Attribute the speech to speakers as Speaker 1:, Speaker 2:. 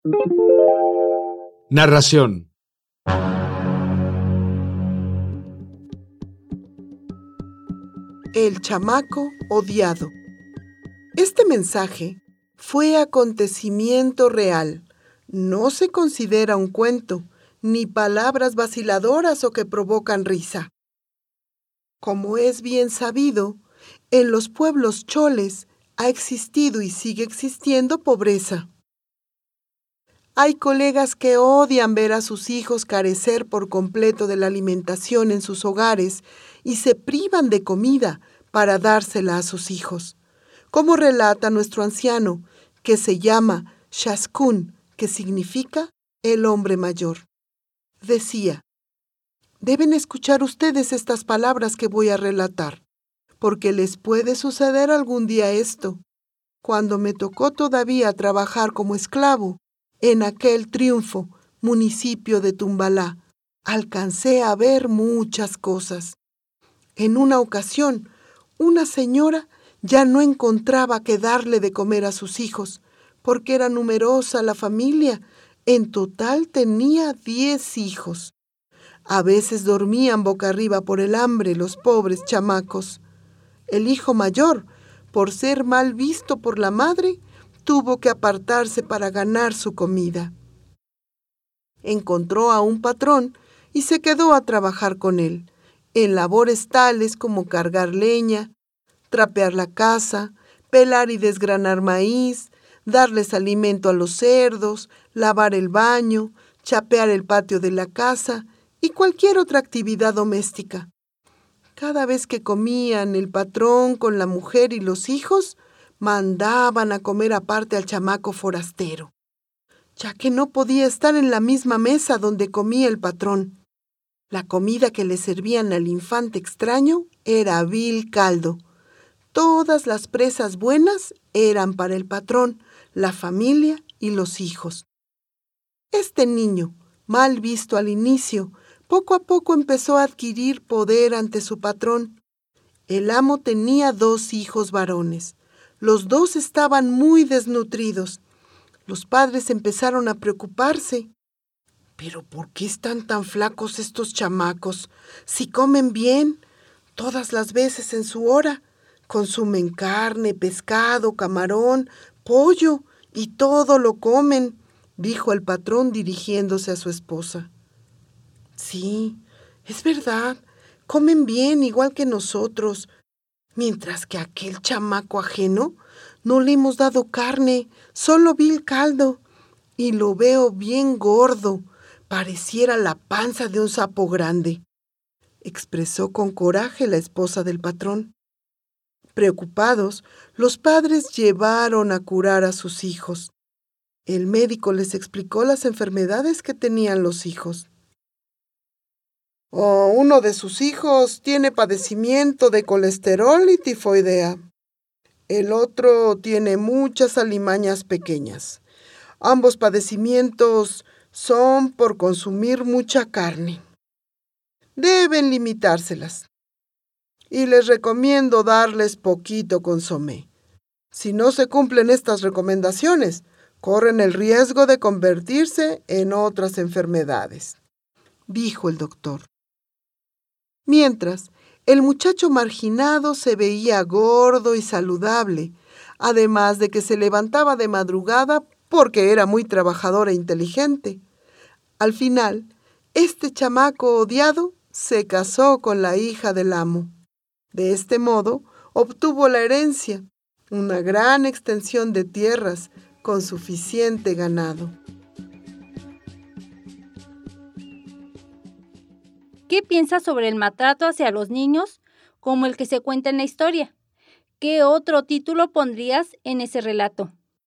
Speaker 1: Narración.
Speaker 2: El chamaco odiado. Este mensaje fue acontecimiento real. No se considera un cuento, ni palabras vaciladoras o que provocan risa. Como es bien sabido, en los pueblos choles ha existido y sigue existiendo pobreza. Hay colegas que odian ver a sus hijos carecer por completo de la alimentación en sus hogares y se privan de comida para dársela a sus hijos. Como relata nuestro anciano, que se llama Shaskun, que significa el hombre mayor. Decía: deben escuchar ustedes estas palabras que voy a relatar, porque les puede suceder algún día esto. Cuando me tocó todavía trabajar como esclavo en aquel Triunfo, municipio de Tumbalá, alcancé a ver muchas cosas. En una ocasión, una señora ya no encontraba qué darle de comer a sus hijos, porque era numerosa la familia. En total tenía 10 hijos. A veces dormían boca arriba por el hambre los pobres chamacos. El hijo mayor, por ser mal visto por la madre, tuvo que apartarse para ganar su comida. Encontró a un patrón y se quedó a trabajar con él, en labores tales como cargar leña, trapear la casa, pelar y desgranar maíz, darles alimento a los cerdos, lavar el baño, chapear el patio de la casa y cualquier otra actividad doméstica. Cada vez que comían el patrón con la mujer y los hijos, mandaban a comer aparte al chamaco forastero, ya que no podía estar en la misma mesa donde comía el patrón. La comida que le servían al infante extraño era vil caldo. Todas las presas buenas eran para el patrón, la familia y los hijos. Este niño, mal visto al inicio, poco a poco empezó a adquirir poder ante su patrón. El amo tenía 2 hijos varones. Los 2 estaban muy desnutridos. Los padres empezaron a preocuparse. ¿Pero por qué están tan flacos estos chamacos? Si comen bien, todas las veces en su hora, consumen carne, pescado, camarón, pollo, y todo lo comen, dijo el patrón dirigiéndose a su esposa. Sí, es verdad, comen bien igual que nosotros, mientras que aquel chamaco ajeno no le hemos dado carne, solo vil caldo, y lo veo bien gordo, pareciera la panza de un sapo grande, expresó con coraje la esposa del patrón. Preocupados, los padres llevaron a curar a sus hijos. El médico les explicó las enfermedades que tenían los hijos. Uno de sus hijos tiene padecimiento de colesterol y tifoidea. El otro tiene muchas alimañas pequeñas. Ambos padecimientos son por consumir mucha carne. Deben limitárselas. Y les recomiendo darles poquito consomé. Si no se cumplen estas recomendaciones, corren el riesgo de convertirse en otras enfermedades, dijo el doctor. Mientras, el muchacho marginado se veía gordo y saludable, además de que se levantaba de madrugada porque era muy trabajador e inteligente. Al final, este chamaco odiado se casó con la hija del amo. De este modo, obtuvo la herencia, una gran extensión de tierras con suficiente ganado.
Speaker 3: ¿Qué piensas sobre el maltrato hacia los niños como el que se cuenta en la historia? ¿Qué otro título pondrías en ese relato?